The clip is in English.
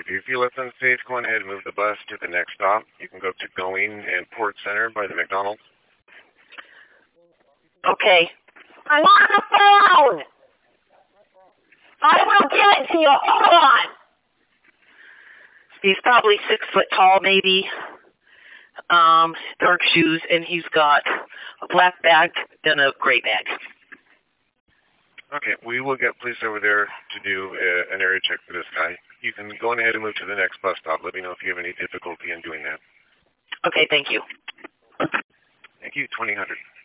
If you feel it's unsafe, go on ahead and move the bus to the next stop. You can go to Going and Port Center by the McDonald's. Okay. I'm on the phone! I will get to you. Hold on. He's probably 6 foot tall, maybe. Dark shoes, and he's got a black bag and a gray bag. Okay, we will get police over there to do an area check for this guy. You can go on ahead and move to the next bus stop. Let me know if you have any difficulty in doing that. Okay, thank you. Thank you, 2000.